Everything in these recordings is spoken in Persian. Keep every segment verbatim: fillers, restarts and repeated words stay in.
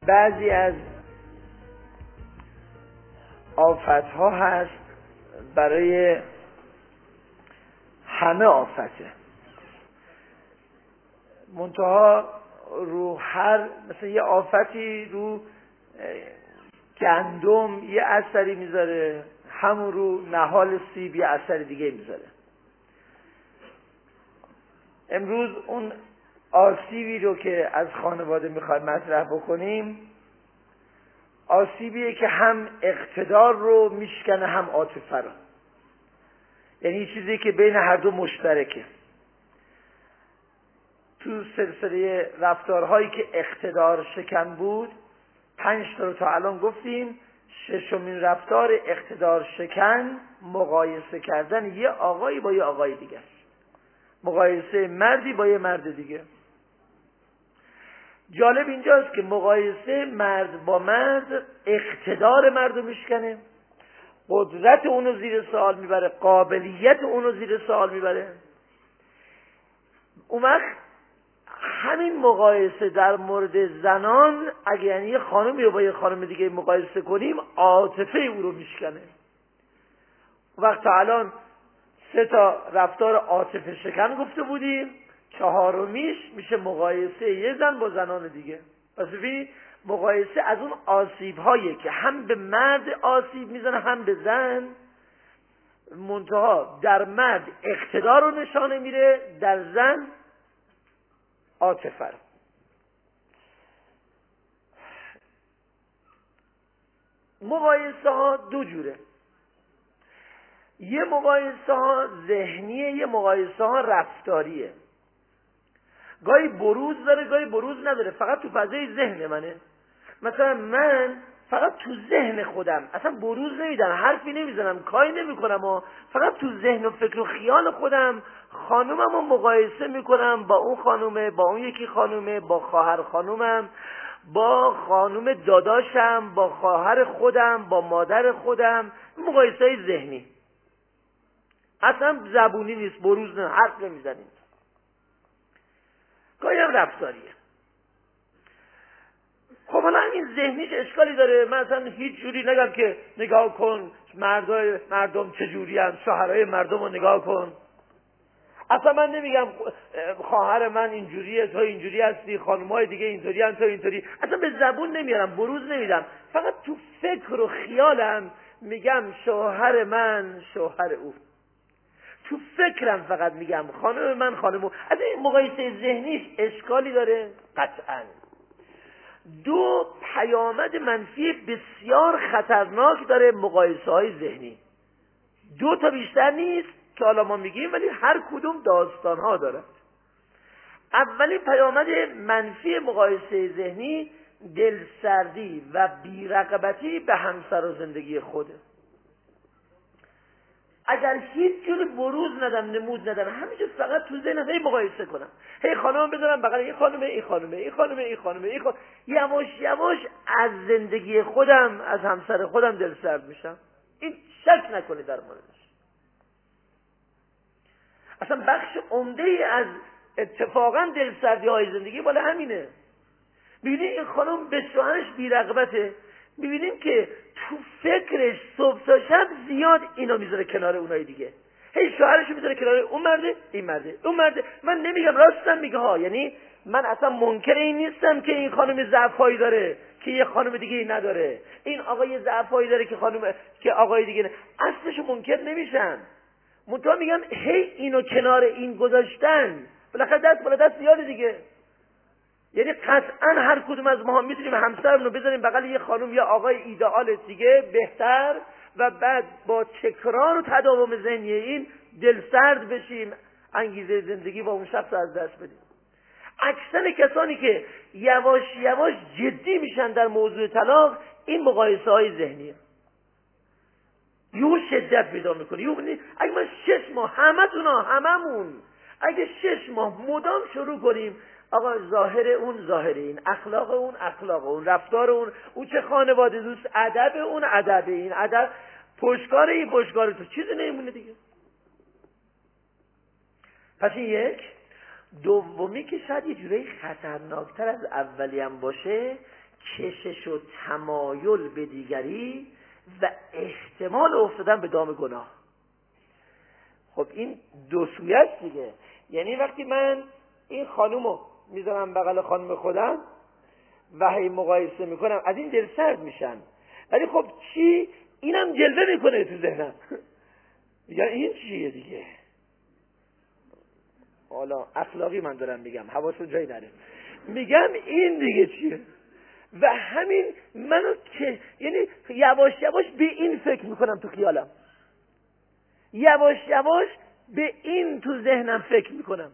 بعضی از آفت‌ها هست برای همه آفته، منتها رو هر مثلا یه آفتی رو گندم یه اثری میذاره، همون رو نهال سیب یه اثر دیگه میذاره. امروز اون آسیبی رو که از خانواده میخوایم مطرح بکنیم آسیبیه که هم اقتدار رو میشکنه هم عاطفه رو، یعنی چیزی که بین هر دو مشترکه. تو سلسله رفتارهایی که اقتدار شکن بود پنج تا رو تا الان گفتیم. ششمین رفتار اقتدار شکن مقایسه کردن یه آقایی با یه آقای دیگه، مقایسه مردی با یه مرد دیگه. جالب اینجاست که مقایسه مرد با مرد اقتدار مرد رو میشکنه، قدرت اونو زیر سوال میبره، قابلیت اونو زیر سوال میبره. اون وقت همین مقایسه در مورد زنان اگه یعنی یه خانمی رو با یه خانم دیگه مقایسه کنیم عاطفه او رو میشکنه. وقت تا الان سه تا رفتار عاطفه شکن گفته بودیم، چهارمیش میشه مقایسه یه زن با زنان دیگه. پس ببینید مقایسه از اون آسیب هایی که هم به مرد آسیب میزنه هم به زن، منتها در مرد اقتدار رو نشانه میره، در زن عاطفه رو. مقایسه ها دو جوره، یه مقایسه ها ذهنیه، یه مقایسه ها رفتاریه. گاهی بروز داره گاهی بروز نداره، فقط تو فضای ذهن منه. مثلا من فقط تو ذهن خودم اصلا بروز نمیدم، حرفی نمیزنم، کاری نمیکنم و فقط تو ذهن و فکر و خیال خودم خانومم رو مقایسه میکنم با اون خانومه، با اون یکی خانومه، با خواهر خانومم، با خانوم داداشم، با خواهر خودم، با مادر خودم. مقایسه های ذهنی اصلا زبونی نیست، بروز نه، حرف نمیزنیم. گاهی هم رفتاریه. خب حالا این ذهنیش اشکالی داره؟ من اصلا هیچ جوری نگم که نگاه کن مردای مردم چجوری هم، شوهرای مردم رو نگاه کن. اصلا من نمیگم خواهر من اینجوریه تو اینجوری هستی، خانمای دیگه اینطوری هم تو اینطوری، اصلا به زبون نمیارم، بروز نمیدم، فقط تو فکر و خیالم میگم شوهر من شوهر او، تو فکرم فقط میگم خانم من خانم او. از این مقایسه ذهنیش اشکالی داره؟ قطعاً. دو پیامد منفی بسیار خطرناک داره مقایسه های ذهنی، دو تا بیشتر نیست که حالا ما میگیم، ولی هر کدوم داستان ها داره. اولین پیامد منفی مقایسه ذهنی دلسردی و بی‌رغبتی به همسر و زندگی خوده. اگر هیچ جور بروز ندم، نمود ندم، همینجور فقط تو ذهنم هی مقایسه کنم، هی خانم بذارم بغل این خانمه این خانمه این خانمه این خانمه این خانمه، یواش یواش از زندگی خودم، از همسر خودم دلسرد میشم. این شک نکنید در موردش. اصلا بخش عمده ای از اتفاقا دلسردی های زندگی بالا همینه. ببینید این خانم به شوهرش بی‌رغبته، میبینیم که تو فکرش صبح تا شب زیاد اینا میذاره کنار اونای دیگه، هی شوهرش میذاره کنار اون مرده این مرده اون مرده. من نمیگم، راستم میگه ها، یعنی من اصلا منکر این نیستم که این خانم ضعفایی داره که یه خانم دیگه ای نداره، این آقای ضعفایی داره که خانم که آقای دیگه نه، اصلش منکر نمیشم. منتها میگم هی اینو کنار این گذاشتن بالاخره دست بالا دست زیاده دیگه. یعنی قطعا هر کدوم از ما میتونیم همسرمون رو بذاریم بغل یه خانم یا آقای ایدئال دیگه بهتر، و بعد با تکرار و تداوم ذهنی این دلسرد بشیم، انگیزه زندگی با اون شخص از دست بدیم. اکثر کسانی که یواش یواش جدی میشن در موضوع طلاق این مقایسه های ذهنیه. یه شدت پیدا میکنه. یه اگه من شش ماه همتونا هممون اگه شش ماه مدام شروع کنیم آقا ظاهر اون ظاهر این، اخلاق اون اخلاق اون، رفتار اون اون چه خانواده دوست، ادب اون ادب این، ادب پشتکار این پشتکار تو، چیزی نمیمونه دیگه. پس این یک. دومی که شاید یه جوری خطرناکتر از اولی هم باشه، کشش و تمایل به دیگری و احتمال افتادن به دام گناه. خب این دو سویه است دیگه. یعنی وقتی من این خانومو میذارم بغل خانم خودم و هی مقایسه میکنم، از این دل سرد میشن. ولی خب چی؟ اینم جلوه میکنه تو ذهنم میگم این چیه دیگه. حالا اخلاقی من دارم میگم، حواستون جایی نره. میگم این دیگه چیه؟ و همین منو که یعنی یواش یواش به این فکر میکنم تو خیالم، یواش یواش به این تو ذهنم فکر میکنم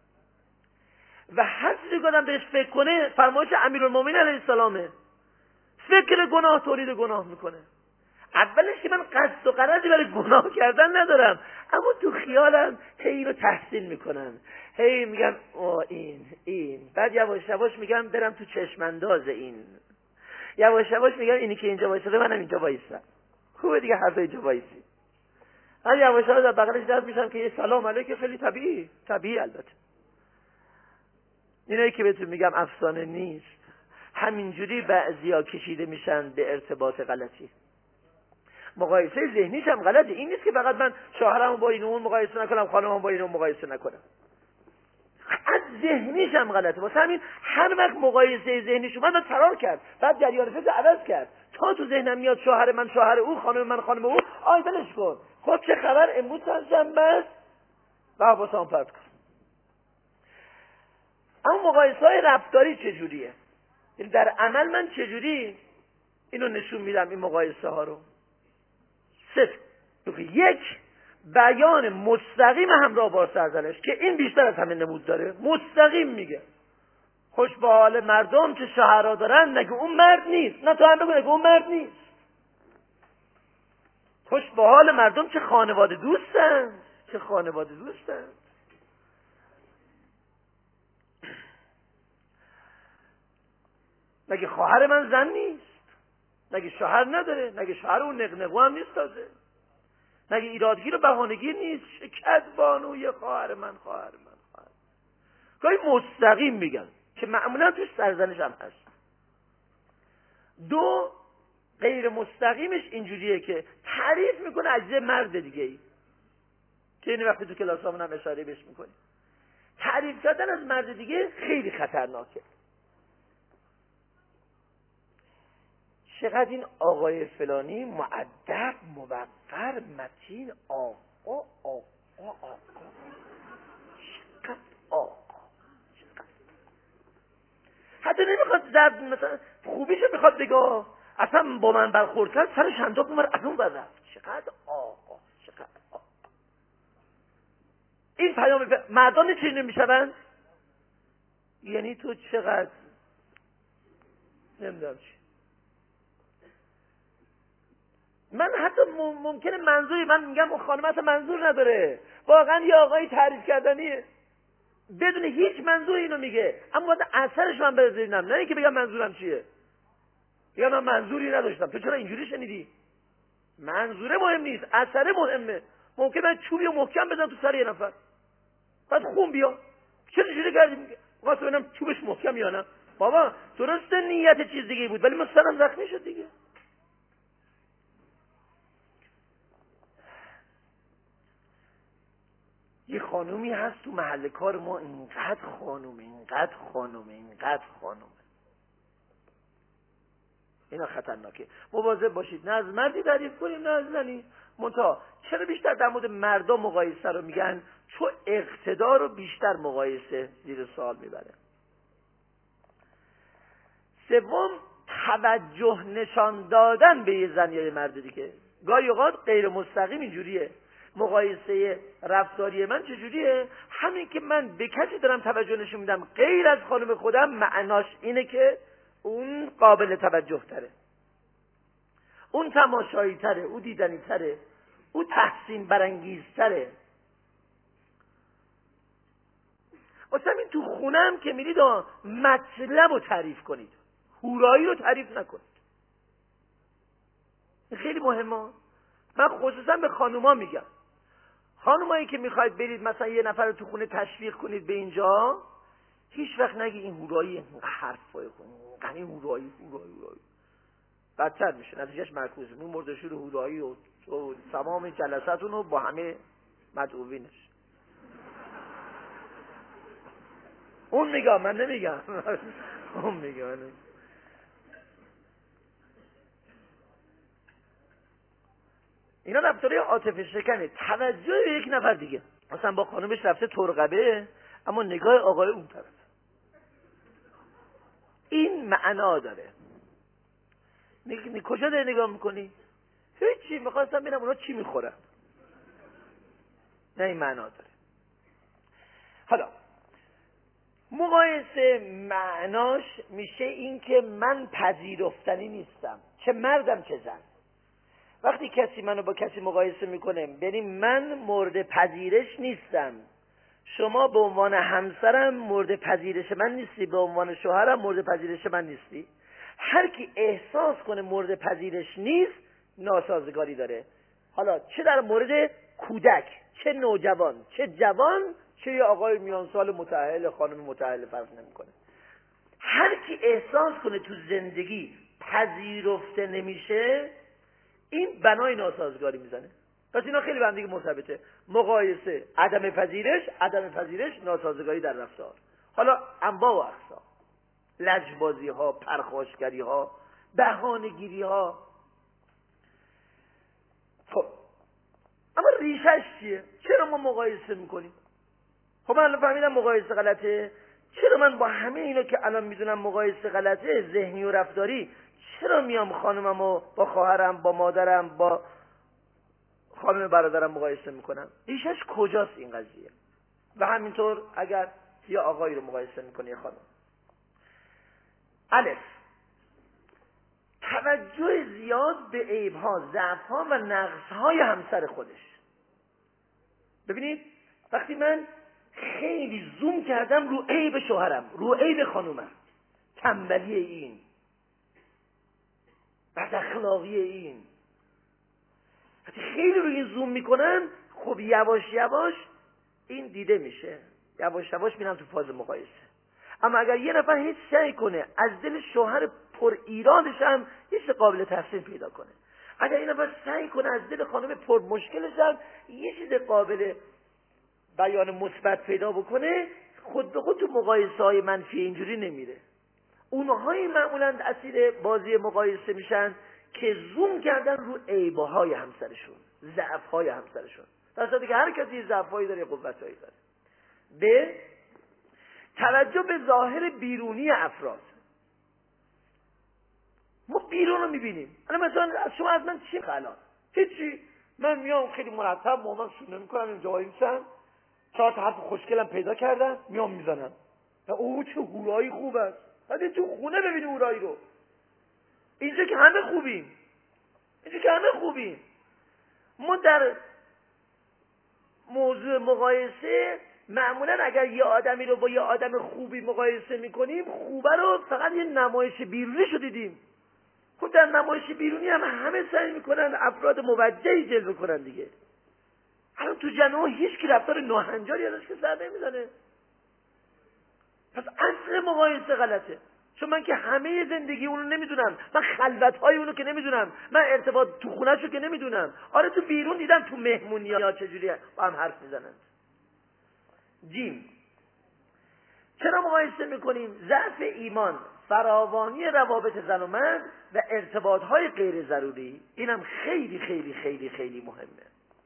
و هر چیزی که آدم بهش فکر کنه فرمایش امیرالمومنین علیه السلامه. فکر گناه تولید گناه میکنه. اولش که من قصد و غرضی برای گناه کردن ندارم، اما تو خیالم هی اینو تحسین میکنم، هی میگم آه این این بعد یواش یواش میگم برم تو چشمانداز این، یواش یواش میگم اینی که اینجا وایساده منم اینجا وایسم، خوبه دیگه هر دو اینجا وایسی. هر یواش یواش در بغلش دست میشم که یه سلام علیکم، خیلی طبیعی طبیعی البته. اینایی که بهتون میگم افسانه نیست، همینجوری بعضیا کشیده میشن به ارتباط غلطی. مقایسه ذهنیش هم غلطه. این نیست که فقط من شوهرمو با این اون مقایسه نکنم، خانممو با این اون مقایسه نکنم. از ذهنیش هم غلطه. واسه همین هر وقت مقایسه ذهنیش اومد من فرار کرد، بعد جریان فکر عوض کرد تا تو ذهنم میاد شوهر من شوهر او، خانم من خانم او، آی ولش کن، خب چه خبر امروز چند بس و حواسم پرت کن. اما مقایسه های رفتاری چجوریه؟ یعنی در عمل من چجوری اینو نشون میدم این مقایسه ها رو؟ سه یک بیان مستقیم همراه با سرزنش که این بیشتر از همه نمود داره. مستقیم میگه خوش به حال مردم که شوهرها دارن، نگه اون مرد نیست. نه تو هم بگو نگه اون مرد نیست. خوش به حال مردم که خانواده دوستن، که خانواده دوستن. نگه خواهر من زن نیست، نگه شوهر نداره، نگه شوهر اون نقنقو هم نیست، تازه نگه ایرادگیر و بهانه‌گیر نیست، شکد بانوی خواهر من خواهر من خواهر. گاهی مستقیم میگن که معمولا توش سرزنش هم هست. دو غیر مستقیمش اینجوریه که تعریف میکنه عجزه مرد دیگه ای، که این وقتی تو کلاس همون هم اشاره بهش میکنی. تعریف کردن از مرد دیگه خیلی خطرناکه. چقدر این آقای فلانی مؤدب، موقر، متین، آقا آقا آقا، چقدر آقا، چقدر. حتی نمیخواد زرد مثلا خوبیشو میخواد بگه، اصلا با من برخورد کرد سرش انداخت اون از اون بر رفت. چقدر آقا، چقدر آقا. این پیام مردان چی نمیشوند؟ یعنی تو چقدر نمیدونم چی. من حتی ممکنه منظوری، من میگم اون خانم اصلا منظور نداره، واقعا یه آقایی تعریف کردنیه بدون هیچ منظور اینو میگه، اما باید اثرش من بذارینم، نه اینکه بگم منظورم چیه. بگم من منظوری نداشتم، تو چرا اینجوری شنیدی؟ منظوره مهم نیست، اثره مهمه. ممکن من چوبی و محکم بزنم تو سر یه نفر، بعد خون بیا، چرا اینجوری کردی؟ میگه واسه ببینم چوبش محکم یا نه. بابا درسته نیت چیز دیگه بود، ولی من سرم زخمی شد دیگه. یه خانومی هست تو محل کار ما، اینقدر خانومه اینقدر خانومه اینقدر خانومه اینا خطرناکه. مواظب باشید، نه از مردی تعریف کنیم نه از زنی. منتها چرا بیشتر در مورد مردا مقایسه رو میگن؟ چون اقتدار رو بیشتر مقایسه زیر سوال میبره. سوم، توجه نشان دادن به یه زن یا یه مرد دیگه. گاهی اوقات غیر مستقیم اینجوریه. مقایسه رفتاری من چجوریه؟ همین که من به کسی دارم توجه نشون میدم غیر از خانم خودم، معناش اینه که اون قابل توجه تره، اون تماشایی تره، اون دیدنی تره، اون تحسین برانگیز تره. واسه همین تو خونم که میرید مطلب رو تعریف کنید، هورایی رو تعریف نکنید. خیلی مهمه. من خصوصا به خانوما میگم، خانومایی که میخواید برید مثلا یه نفر رو تو خونه تشویق کنید به اینجا، هیچ وقت نگی این هورایی حرفای خونه یعنی هورایی هورایی هورایی بدتر میشه، نتیجهش معکوس. اون مردشور هورایی و, و تمام جلساتون رو با همه مدعوینش. اون میگه، من نمیگم. اون میگه، من نمیگم. اینا رفتاره عاطفه شکنه. توجه به یک نفر دیگه، مثلا با خانومش رفته ترقبه، اما نگاه آقای اون طرف. این معنا داره. میگی کجا داری نگاه میکنی؟ هیچی، میخواستم ببینم اونا چی میخورن. نه، این معنا داره. حالا مقایسه معناش میشه این که من پذیرفتنی نیستم، چه مردم چه زن. وقتی کسی منو با کسی مقایسه میکنه، یعنی من مورد پذیرش نیستم. شما به عنوان همسرم مورد پذیرش من نیستی، به عنوان شوهرم مورد پذیرش من نیستی. هر کی احساس کنه مورد پذیرش نیست، ناسازگاری داره. حالا چه در مورد کودک، چه نوجوان، چه جوان، چه یه آقای میان سال متأهل، خانم متأهل، فرق نمیکنه. هر کی احساس کنه تو زندگی پذیرفته نمیشه، این بنای ناسازگاری میزنه. پس اینا خیلی به هم دیگه مرتبطه. مقایسه، عدم پذیرش، عدم پذیرش، ناسازگاری در رفتار. حالا انواع و اقسام، لجبازی ها، پرخاشگری ها، بهانه‌گیری ها. خب اما ریشش چیه؟ چرا ما مقایسه میکنیم؟ خب من الان فهمیدم مقایسه غلطه. چرا من با همه اینا که الان میدونم مقایسه غلطه، ذهنی و رفتاری، چرا میام خانممو با خواهرم، با مادرم، با خانم برادرم مقایسه میکنم؟ ریشش کجاست این قضیه؟ و همینطور اگر یه آقایی رو مقایسه میکنه یه خانم. الف، توجه زیاد به عیب‌ها، ضعف‌ها و نقص‌های همسر خودش. ببینید وقتی من خیلی زوم کردم رو عیب شوهرم، رو عیب خانومم، تنبلی این، بد اخلاقی این، وقتی خیلی رو این زوم میکنم، خب یواش یواش این دیده میشه، یواش یواش میرم تو فاز مقایسه. اما اگر یه نفر هیچ سعی کنه از دل شوهر پر ایرادش هم یه چیز قابل تحسین پیدا کنه، اگر این نفر سعی کنه از دل خانم پر مشکلش هم یه چیز قابل بیان مثبت پیدا بکنه، خود به خود تو مقایسه های منفی اینجوری نمیره. اونهایی معمولا اسیر بازی مقایسه میشن که زوم کردن رو عیبه های همسرشون، ضعف های همسرشون، در صورتی که هر کسی ضعف هایی داره، قوت هایی داره. به توجه به ظاهر بیرونی افراد. ما بیرون رو میبینیم. الان مثلا شما از من چی خلال؟ هیچی. من میام خیلی مرتب موامم سونه میکنم، این جایی میسن، چهار تا حرف خوشگلم پیدا کردن، میام میزنم. اوه چه هورایی خوب است. بعد تو خونه ببینی هورایی رو. اینجا که همه خوبیم. اینجا که همه خوبیم. ما در موضوع مقایسه معمولا اگر یه آدمی رو با یه آدم خوبی مقایسه میکنیم، خوبه رو فقط یه نمایش بیرونی شو دیدیم. خب در نمایش بیرونی هم همه سعی میکنن افراد موجهی جلوه کنن دیگه. الان تو جنوب هیچ کی رفتار ناهنجاری ازش که سر نمیزنه. پس اصل مقایسه غلطه. چون من که همه زندگی اونو نمیدونم، من خلوت‌های اونو که نمیدونم، من ارتباط تو خونه‌شو که نمیدونم. آره تو بیرون دیدم تو مهمونی‌ها چجوری با هم حرف میزنن. جیم، چرا مقایسه میکنیم؟ ضعف ایمان، فراوانی روابط زن و مرد و ارتباط‌های غیر ضروری. اینم خیلی خیلی خیلی خیلی مهمه.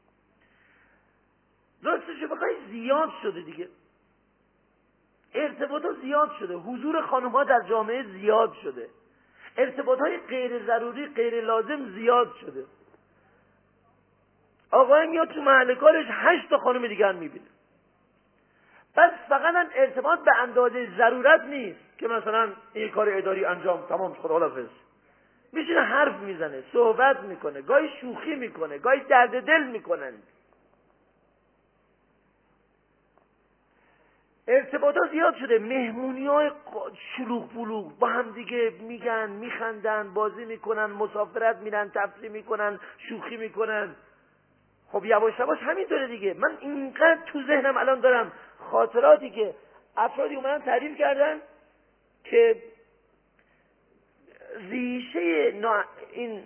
راستشو بخوای زیاد شده دیگه، ارتباط ها زیاد شده، حضور خانم ها در جامعه زیاد شده، ارتباط های غیر ضروری غیر لازم زیاد شده. آقای میاد تو محل کارش هشت تا خانم دیگر میبینه. بس فقط هم ارتباط به اندازه ضرورت نیست که مثلا این کار اداری انجام تمام خداحافظ. میشینه حرف میزنه، صحبت میکنه، گاهی شوخی میکنه، گاهی درد دل میکنن. ارتباطات زیاد شده، مهمونی های شلوغ بلوغ با هم دیگه میگن، میخندن، بازی میکنن، مسافرت میرن، تفریح میکنن، شوخی میکنن. خب یواش یواش همینطوره دیگه. من اینقدر تو ذهنم الان دارم خاطراتی که افرادی اومدن تعریف کردن که نا... این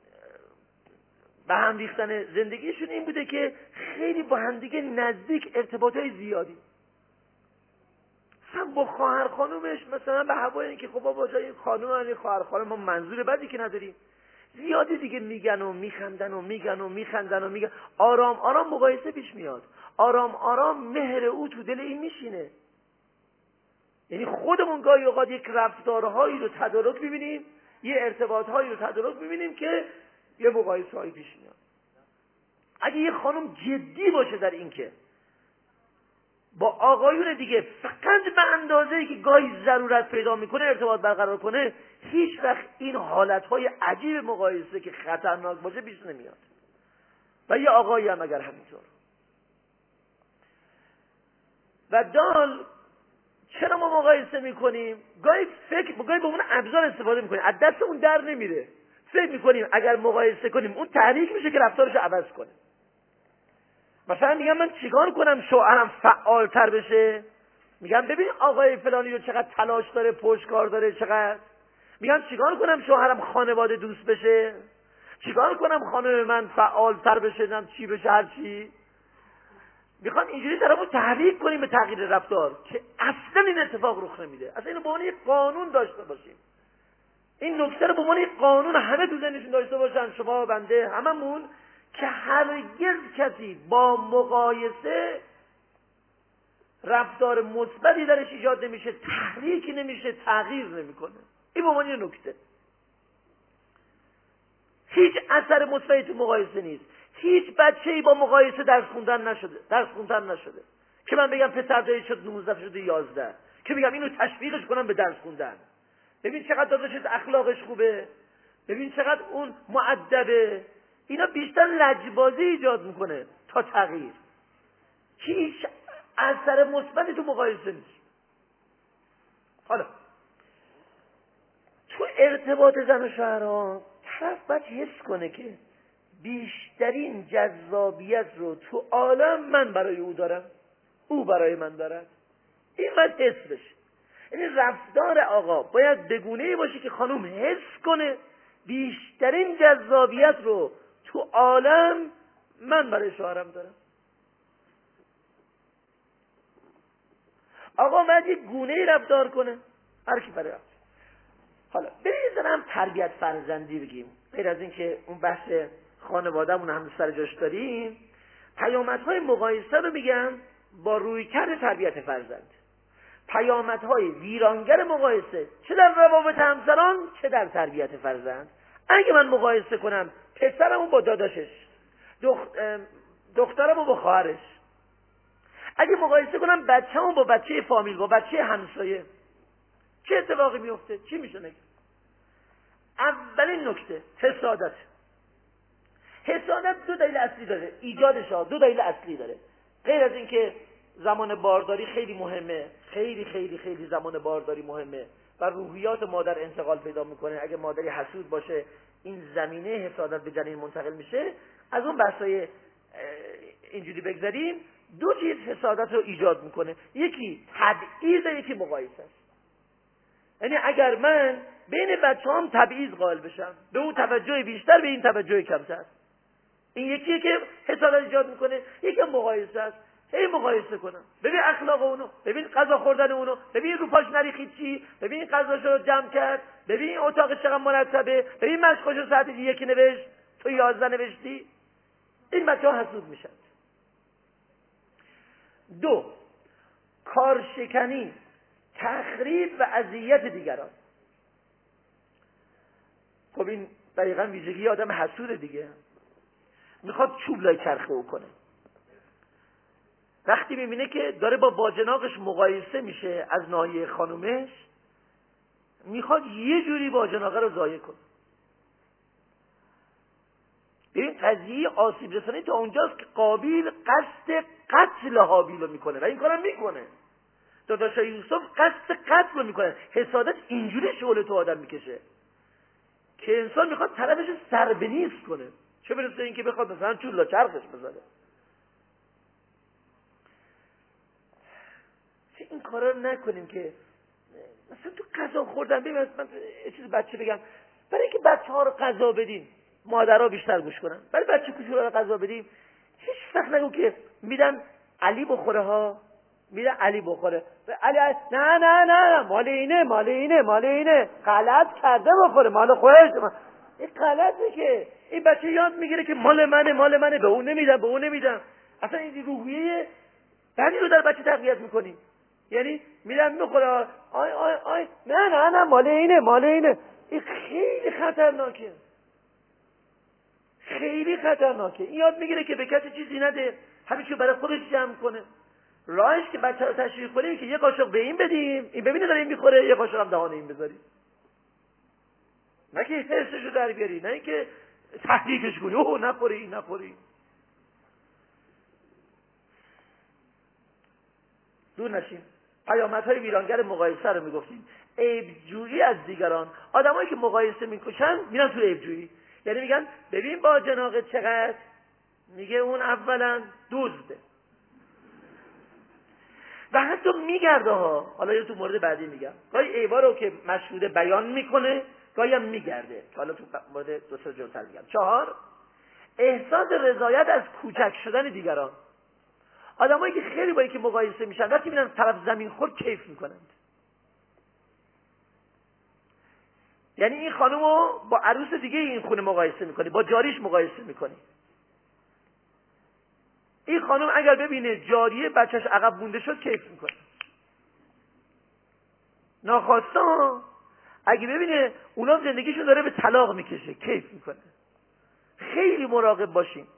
به هم ریختن زندگیشون این بوده که خیلی با همدیگه نزدیک، ارتباطای زیادی. هم با خواهر خانومش مثلا به هوای این که خب بابا جای خانوم این خواهر خانوم ما منظور بدی که نداریم، زیادی دیگه میگن و میخندن و میگن و میخندن و میگن، آرام آرام مقایسه پیش میاد، آرام آرام مهر او تو دل این میشینه. یعنی خودمون گاهی اوقات یک رفتارهایی رو تدارک میبینیم، یه ارتباطهایی رو تدارک میبینیم که یه مقایسه هایی پیش میاد. اگه یه خانم جدی باشه در این که با آقایون دیگه فقط به اندازه‌ای که گاهی ضرورت پیدا میکنه ارتباط برقرار کنه، هیچ وقت این حالتهای عجیب مقایسه که خطرناک باشه پیش نمیاد. و یه آقایی هم اگر همینطور. و دال چرا ما مقایسه میکنیم؟ گاهی فکر گاهی به اون ابزار استفاده میکنیم، از دست اون در نمیره. فکر میکنیم اگر مقایسه کنیم اون تحریک میشه که رفتارش عوض کنه. مثلا میگم من چیکار کنم شوهرم فعالتر بشه؟ میگم ببین آقای فلانی رو چقدر تلاش داره، پشتکار داره چقدر. میگم چیکار کنم شوهرم خانواده دوست بشه؟ چیکار کنم خانم من فعالتر بشه، نم چی بشه، هر چی. میخوام اینجوری طرفو تحریک کنیم به تغییر رفتار که اصلا این اتفاق رخ نمیده. اصلا اینو به عنوان یک قانون داشته باشیم. این نکته رو به عنوان یک قانون همه تو ذهنشون داشته باشن، شما بنده هممون، که هرگز کسی با مقایسه رفتار مثبتی درش ایجاد نمیشه، تحریکی نمیشه، تغییر نمیکنه. این به عنوان یک نکته. هیچ اثر مثبتی تو مقایسه نیست. هیچ بچه‌ای با مقایسه درس خوندن نشده، درس خوندن نشده. که من بگم پسر دایی شد نوزده شده یازده، که بگم اینو تشویقش کنم به درس خوندن. ببین چقدر داداشت اخلاقش خوبه، ببین چقدر اون مؤدبه. اینا بیشتر لجبازی ایجاد میکنه تا تغییر. هیچ اثر مثبتی تو مقایسه نیست. حالا تو ارتباط زن و شوهرها طرف باید حس کنه که بیشترین جذابیت رو تو عالم من برای او دارم، او برای من دارد. این باید حس بشه. یعنی رفتار آقا باید بگونه‌ای باشه که خانوم حس کنه بیشترین جذابیت رو تو عالم من برای شوهرم دارم. آقا باید یک گونه‌ای رفتار کنه، هر کی برای رفتار. حالا بریم هم تربیت فرزندی بگیم. غیر از این که اون بحث خانواده‌مون هم سر جاش داریم، پیامدهای مقایسه رو میگم با رویکرد تربیت فرزند. پیامدهای ویرانگر مقایسه چه در روابط همسران چه در تربیت فرزند. اگه من مقایسه کنم پسرمو با داداشش، دخ... دخترمو با خواهرش، اگه مقایسه کنم بچه‌مو با بچه فامیل، با بچه همسایه، چه اتفاقی میفته؟ چی میشه نگه؟ اولین نکته حسادت. حسادت دو دلیل اصلی داره، ایجادش ها دو دلیل اصلی داره. غیر از این که زمان بارداری خیلی مهمه، خیلی خیلی خیلی زمان بارداری مهمه و روحیات مادر انتقال پیدا میکنه. اگه مادری حسود باشه این زمینه حسادت به جنین منتقل میشه. از اون بحثای اینجوری بگذاریم، دو چیز حسادت رو ایجاد میکنه، یکی تبعیض، یکی مقایسه است. یعنی اگر من بین بچه‌هام تبعیض قائل بشم، به اون توجه بیشتر به این توجه کمتر، این یکیه که حسادت ایجاد میکنه. یکی مقایسه است، هی مقایسه کنم، ببین اخلاق اونو، ببین غذا خوردن اونو، ببین رو پاش نریخید چی، ببین غذاشو رو جمع کرد، ببین اتاق چقدر مرتبه، ببین مشقشو ساعت یکی نوشت تو یازده نوشتی. این بچه‌ها حسود میشن. دو، کارشکنی، تخریب و اذیت دیگران. خب این دقیقاً ویژگی آدم حسود دیگه. میخواد چوب لای چرخه او کنه. وقتی میبینه که داره با باجناقش مقایسه میشه از ناحیه خانومش، میخواد یه جوری باجناقه رو ضایع کنه. ببین قضیه آسیب رسانی تا اونجاست که قابیل قصد قتل هابیل رو میکنه و این کارم میکنه. داداش یوسف قصد قتل رو میکنه. حسادت اینجوری شعله تو آدم میکشه که انسان میخواد طرفش سر به نیست کنه، چه برسه این که بخواد مثلا چولا چرخش بزنه. چه این کارا رو نکنیم که مثلا تو غذا خوردن. ببین من یه چیز بچه بگم، برای اینکه بچه‌ها رو غذا بدیم مادرها بیشتر گوش کنن. برای بچه کوچولو رو غذا بدیم هیچ وقت نگو که میدن علی بخوره ها، میدن علی بخوره علی, علی نه نه نه مال اینه مال اینه مال اینه غلط کرده بخوره مال خودش. این غلطه که این بچه یاد میگیره که مال منه مال منه به اون نمیدم به اون نمیدم. اصلا این روحیه بعدی رو در بچه تقویت میکنیم. یعنی میدم میخوره آی آی آی نه نه نه مال اینه مال اینه. این خیلی خطرناکه، خیلی خطرناکه. این یاد میگیره که به کسی چیزی نده، همیشه برای خودش جمع کنه. راهش که بچه رو تشویق کنیم که یه قاشق به این بدیم این ببینه داره این میخوره، یه قاشق هم دهان این بذاریم، نه که حسش رو در بیاری، نه اینکه تحریکش کنی اوه نخوری نخوری. دور نشیم. پیامدهای ویرانگر مقایسه رو میگفتیم. عیبجویی از دیگران. آدمایی که مقایسه میکشن میرن تو عیبجویی. یعنی میگن ببین با جناقت چقدر، میگه اون اولا دزده و حتی میگرده ها. حالا یه تو مورد بعدی میگم گاهی عیبا رو که مشهوده بیان میکنه، گاهی هم میگرده. حالا تو مورد دو سه جلوتر میگم. چهار، احساس رضایت از کوچک شدن دیگران. آدمایی که خیلی با اینکه مقایسه میشن وقتی میرن طرف زمین خورد کیف میکنند. یعنی این خانومو با عروس دیگه این خونه مقایسه میکنی، با جاریش مقایسه میکنی. این خانم اگر ببینه جاریه بچهش عقب مونده شد کیف میکنه. ناخواسته اگه ببینه اونا زندگیشون داره به طلاق میکشه کیف میکنه. خیلی مراقب باشیم.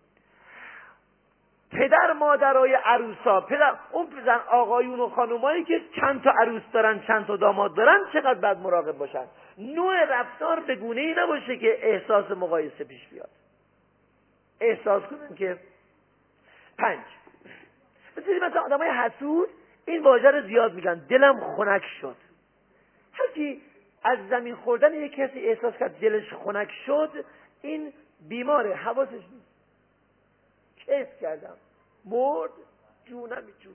پدر مادرای عروسا، پدر اون پدر آقایون و خانومایی که چند تا عروس دارن چند تا داماد دارن چقدر باید مراقب باشن. نوع رفتار به گونه‌ای نباشه که احساس مقایسه پیش بیاد. احساس کنن که پنج بسیاری مثلا آدمای حسود این واژه رو زیاد میگن، دلم خنک شد. هرچی از زمین خوردن یک کسی احساس کرد دلش خنک شد این بیماره، حواسش نیست. کیف کردم مرد جونم جون.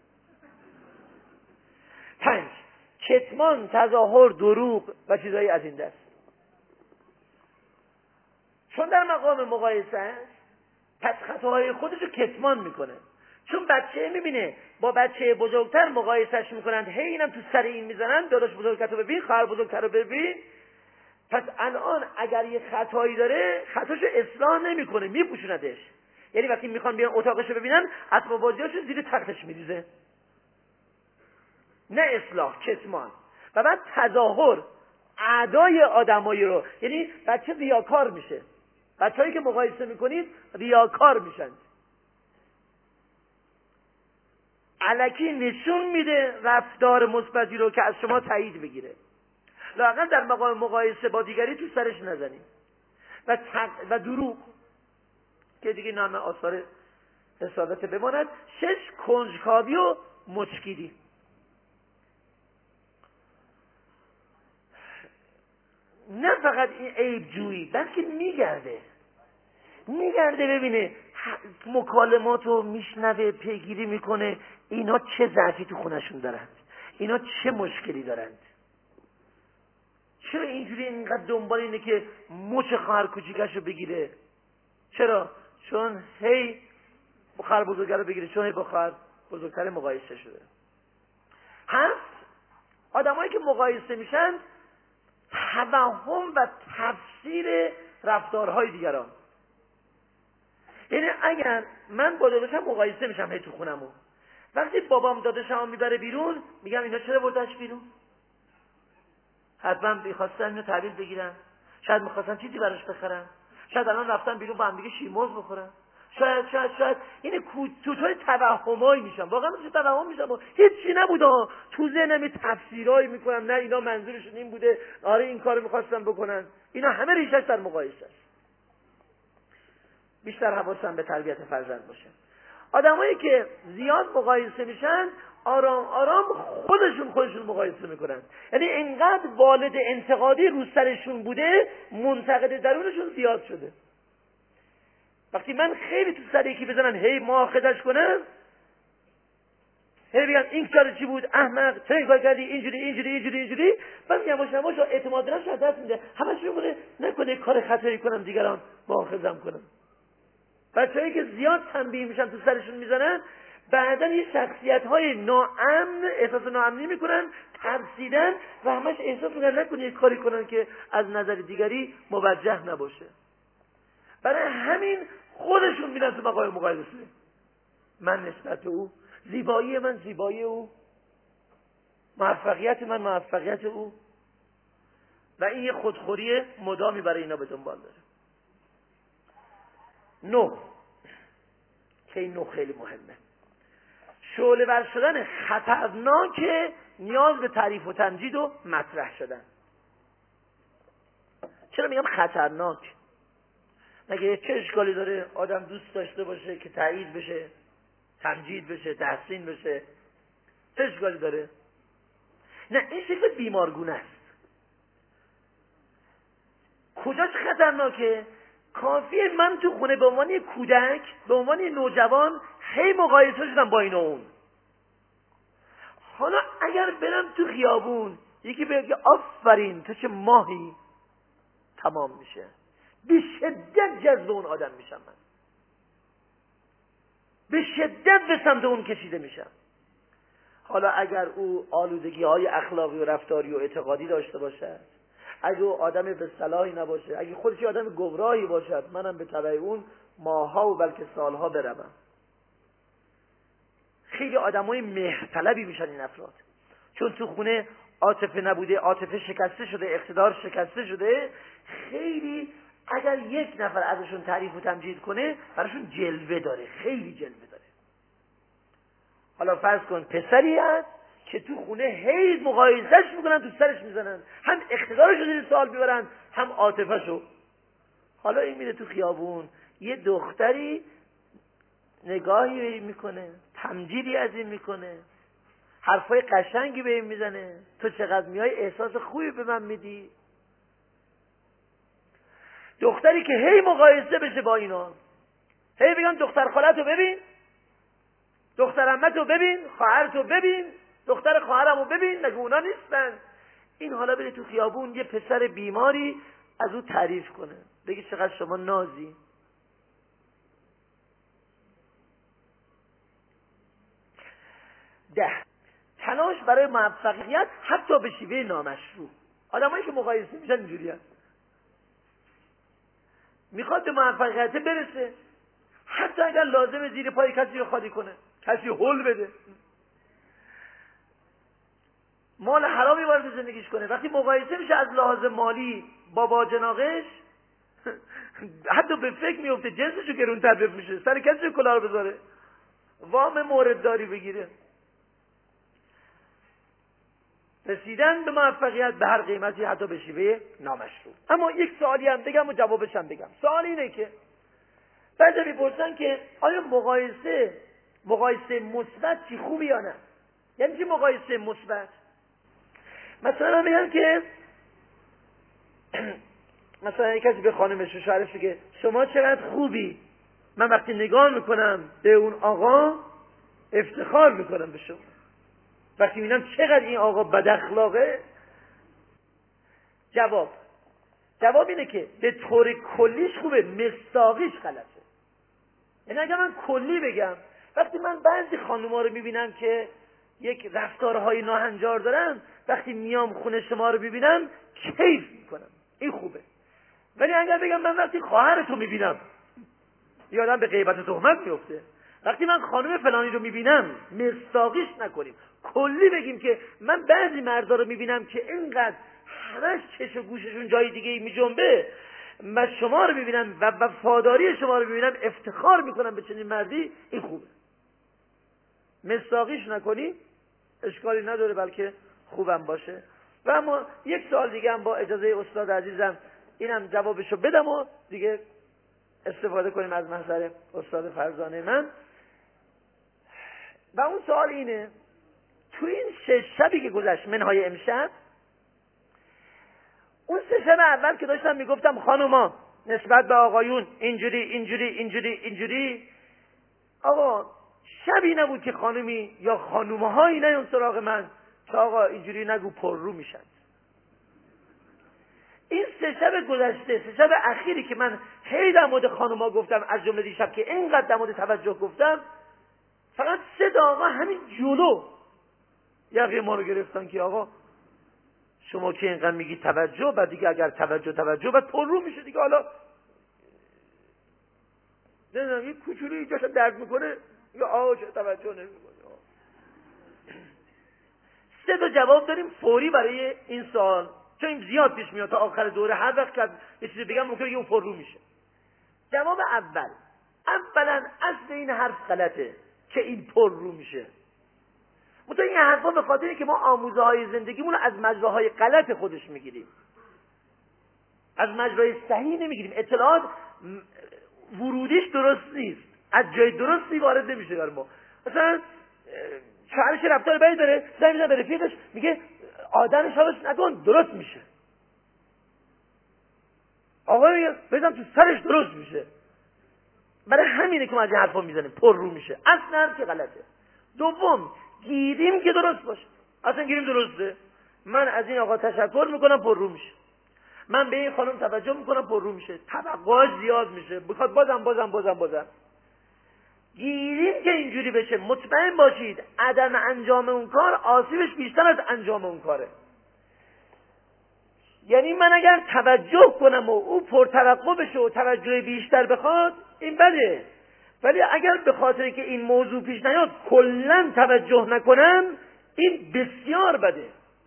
پنج، کتمان، تظاهر، دروغ و چیزایی از این دست. چون در مقام مقایسه است پس خطاهای خودش رو کتمان میکنه. چون بچه میبینه با بچه بزرگتر مقایسهش میکنند، هی اینم تو سر این میزنن، داداش بزرگتر رو ببین خواهر بزرگتر رو ببین. پس الان اگر یه خطایی داره خطاشو اصلاح نمیکنه، میپوشوندش. یعنی وقتی میخوان بیان اتاقش رو ببینن اسباب بازیاشو زیر تختش میریزه. نه اصلاح، کتمان. و بعد تظاهر، اعدای آدمایی رو، یعنی بچه ریاکار میشه. بچه‌هایی که مقایسه میکنید ریاکار میشن، الکی نشون میده رفتار مثبتی رو که از شما تایید بگیره. لااقل در مقام مقایسه با دیگری تو سرش نزنید. و تق... و دروغ که دیگه نام آثار حسادت بماند. شش، کنجکاوی و مچگیری. نه فقط این عیب جویی بلکه میگرده میگرده ببینه مکالمات رو میشنوه، پیگیری میکنه اینا چه ضعفی تو خونشون دارند، اینا چه مشکلی دارند، چرا اینجوری اینقدر دنبال اینه که مچ خواهر کوچیکش رو بگیره. چرا؟ چون هی خواهر بزرگتر رو بگیره، چون هی با خواهر بزرگتر مقایسه شده. هفت، آدمایی که مقایسه میشن توهم و تفسیر رفتارهای دیگران. یعنی اگر من با داداشم مقایسه میشم هی تو خونمو، وقتی بابام داداشم میبره بیرون میگم اینا چرا بردش بیرون؟ حتما میخواستن اینو تحویل بگیرن، شاید میخواستن چیزی براش بخرن، شاید الان رفتن بیرون با هم دیگه شیرمرغ بخورن، شاید شاید شاید این توتوی توهمایی میشم. واقعا چه توهم میشم، هیچی نبوده، تو ذهنم تفسیرایی میکنم، نه اینا منظورشون این بوده، آره این کارو میخواستن بکنن. اینا همه ریشش در مقایسه است. بیشتر حواسم به تربیت فرزند باشه. آدمایی که زیاد مقایسه میشن آرام آرام خودشون خودشون مقایسه میکنن. یعنی اینقدر والد انتقادی رو سرشون بوده منتقد درونشون زیاد شده. وقتی من خیلی تو سر یکی بزنم هی مؤاخذش کنم، هی بگم این کار چی بود احمق، چرا این کار کردی، اینجوری اینجوری اینجوری اینجوری. بعد یواش یواش اعتماد نفسش از دست میده. همش میمونه نکنه کار خطایی کنم دیگران مؤاخذم کنم. بچه‌هایی که زیاد تنبیه میشن تو سرشون میزنن، بعدن یه شخصیت‌های ناامن احساس ناامنی میکنن، ترسیدن و همش احساس میکنن نکنه یک کاری کنن که از نظر دیگری موجه نباشه. برای همین خودشون میرن تو مقام مقایسه. من نسبت او، زیبایی من زیبایی او، موفقیت من موفقیت او، و این یه خودخوری مدامی برای اینا به دنبال داره. نه که این نه خیلی مهمه، شعله ور شدن خطرناک نیاز به تعریف و تمجید و مطرح شدن. چرا میگم خطرناک؟ مگه چه اشکالی داره آدم دوست داشته باشه که تایید بشه، تمجید بشه، تحسین بشه؟ چه اشکالی داره؟ نه، این شکل بیمارگونه است. کجاش خطرناکه؟ کافیه من تو خونه به عنوان کودک، به عنوان نوجوان هی مقایسه شدم با این و اون. حالا اگر برم تو خیابون یکی بگه آفرین تو چه ماهی، تمام میشه. به شدت جذب اون آدم میشم، من به شدت به سمت اون کشیده میشم. حالا اگر او آلودگی های اخلاقی و رفتاری و اعتقادی داشته باشد، اگه او آدم به صلاحی نباشه، اگه خودش آدم گمراهی باشد، منم به تبع اون ماها و بلکه سالها بروم. خیلی آدمای مهرطلبی میشن این افراد، چون تو خونه عاطفه نبوده، عاطفه شکسته شده، اقتدار شکسته شده. خیلی اگر یک نفر ازشون تعریف و تمجید کنه براشون جلوه داره، خیلی جلوه داره. حالا فرض کن پسری هست که تو خونه هی مقایسهش میکنن، تو سرش میزنن، هم اقتدارش رو زیر سوال میبرن، هم عاطفه‌شو. حالا این میره تو خیابون یه دختری نگاهی به این میکنه، تمجیدی از این میکنه، حرفای قشنگی به این میزنه، تو چقدر میای احساس خوبی به من میدی. دختری که هی مقایسه بشه با اینا، هی بگن دختر خالتو ببین، دختر عمتو ببین، خواهرتو ببین، دختر خواهرمو ببین، مگه اونا نیستن؟ این حالا بره تو خیابون یه پسر بیماری از او تعریف کنه، بگه چقدر شما نازی. ده، تلاش برای موفقیت حتی به شیوه نامشروع. آدمایی که مقایسه میشن اینجوری هست، میخواد به موفقیت برسه، حتی اگر لازمه زیر پای کسی رو خالی کنه، کسی هول بده، مال حرامی وارد زندگیش کنه. وقتی مقایسه میشه از لحاظ مالی با باجناقش، حتی به فکر میفته جنسشو گرونتر بفروشه، سر کسی رو کلاه رو بذاره، وام موردداری بگیره. رسیدن به موفقیت به هر قیمتی، حتی به شیوه نامشروع. اما یک سوالی هم بگم و جوابش هم بگم. سوال اینه که بعضی میپرسن که آیا مقایسه مقایسه مثبت چی خوبی یا نه؟ یعنی چی مقایسه مثبت؟ مثلا من میگم که مثلا یک کسی به خانمش و شوهرش بگه شما چقدر خوبی، من وقتی نگاه میکنم به اون آقا افتخار میکنم به شما، وقتی میبینم چقدر این آقا بد اخلاقه. جواب جواب اینه که به طور کلیش خوبه، مصداقیش غلطه. یعنی اگر من کلی بگم، وقتی من بعضی خانوما رو میبینم که یک رفتارهای ناهنجار دارن، وقتی میام خونه شما رو ببینم کیف میکنم، این خوبه. ولی اگر بگم من وقتی خواهرتو میبینم، یادم به غیبت تهمت میفته. وقتی من خانم فلانی رو میبینم، مصداقیش نکنیم، کلی بگیم که من بعضی مردا رو میبینم که اینقدر همش چش و گوششون جای دیگه میجنبه، من شما رو میبینم و وفاداری شما رو میبینم افتخار میکنم به چنین مردی، این خوبه. مصداقیش نکنی اشکالی نداره، بلکه خوبم باشه. و اما یک سوال دیگه هم با اجازه استاد عزیزم اینم جوابشو بدم و دیگه استفاده کنیم از محضر استاد فرزانه من. و اون سوال اینه، تو این سه شبی که گذشت منهای امشب، اون سه شب اول که داشتم میگفتم خانوما نسبت به آقایون اینجوری اینجوری اینجوری اینجوری، آقا شبی نبود که خانمی یا خانومهایی نیان سراغ من که آقا اینجوری نگو پر رو میشن. این سه شب گذشته، سه شب اخیری که من هی در مورد خانوما گفتم، از جمله دیشب که اینقدر در مورد توجه گفتم، فقط سه تا آقا همین جلو یقه ما رو گرفتن که آقا شما که اینقدر میگی توجه، بعد دیگه اگر توجه توجه بعد پر رو میشه دیگه، حالا نمیدونم یه کوچولو اینجاش درد میکنه یا آه چه توجه نمیکنه. سه تا جواب داریم فوری برای این سوال، چون این زیاد پیش میاد تا آخر دوره. هر وقت که یه چیزی بگم ممکنه یه پر رو میشه. جواب اول، اولا اصل این حرف غلطه که این پر رو میشه. مثلا این حرفا به خاطری که ما آموزه های زندگیمون رو از مجراهای غلط خودش میگیریم، از مجرای صحیح نمیگیریم. اطلاعات ورودیش درست نیست، از جای درستی وارد نمیشه بر ما. مثلا شوهرش رفتار بدی داره، زنگ میزنه به رفیقش میگه آدم حسابش نکن، درست میشه. آقا میگه بزن تو سرش، درست میشه. برای همینه که ما از این حرفا میزنیم، پر رو میشه. اصلا حرف که غلطه. دوم، گیریم که درست باشه. اصلا گیریم درسته، من از این آقا تشکر میکنم، پر رو میشه. من به این خانم توجه میکنم، پر رو میشه. توقعش زیاد میشه، بخواد بازم بازم بازم بازم گیریم که اینجوری بشه. مطمئن باشید عدم انجام اون کار آسیبش بیشتر از انجام اون کاره. یعنی من اگر توجه کنم و او پرتوقع بشه و توجه بیشتر بخواد، این بده. ولی اگر به خاطر که این موضوع پیش نیاد کلا توجه نکنم، این بسیار بده.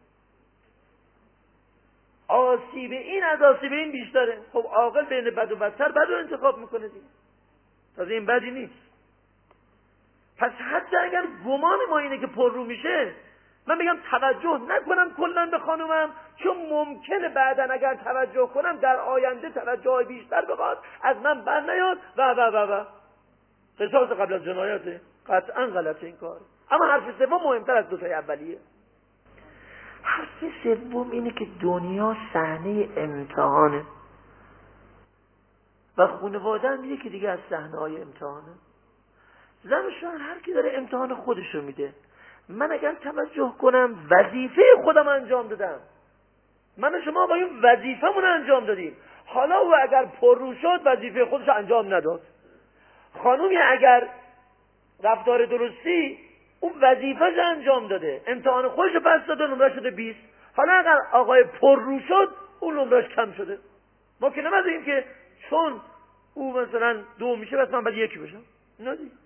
آسیب این از آسیب این بیشتره. خب عاقل بین بد و بدتر بد رو انتخاب میکنه دیگه، تازه این بدی نیست. پس حتی اگر گمان ما اینه که پر رو میشه، من بگم توجه نکنم کلا به خانومم، چون ممکنه بعداً اگر توجه کنم در آینده توجه بیشتر بخواد، از من بر نیاد و و و و قصاص قبل از جنایته. قطعا غلطه این کار. اما حرف سوم مهمتر از دو تای اولیه. حرف سوم اینه که دنیا صحنه امتحانه و خانواده هم میگه که دیگه از صحنه های امتحانه. زن و شوهر هر کی داره امتحان خودشو میده. من اگر توجه کنم وظیفه خودم انجام دادم، من و شما با این وظیفه‌مون انجام دادیم. حالا او اگر پررو شد وظیفه خودش انجام نداد. خانومی اگر رفتار درستی، اون وظیفه‌ش انجام داده، امتحان خودش پس داده، نمره شده بیست. حالا اگر آقای پررو شد، اون نمرهش کم شده. ما که نمی‌دونیم که چون او مثلا دو میشه بس من باید یکی بشم. نه دیگه.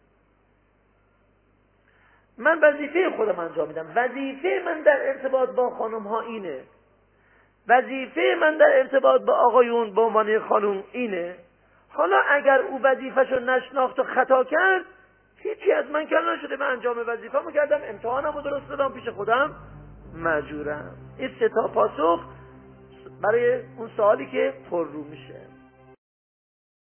من وظیفه خودم انجام میدم. وظیفه من در ارتباط با خانم ها اینه، وظیفه من در ارتباط با آقایون به عنوان خانم اینه. حالا اگر او وظیفه‌شو نشناخت و خطا کرد، هیچی از من کم نشده. من انجام وظیفه‌مو کردم، امتحانمو درست دادم، پیش خودم مأجورم. این سه تا پاسخ برای اون سوالی که پر رو میشه.